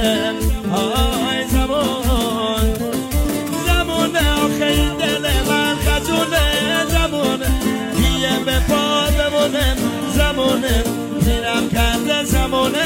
های زمونه آخه دل من خجونه زمونه دیگه به پا بمونه زمونه میرم کنده زمونه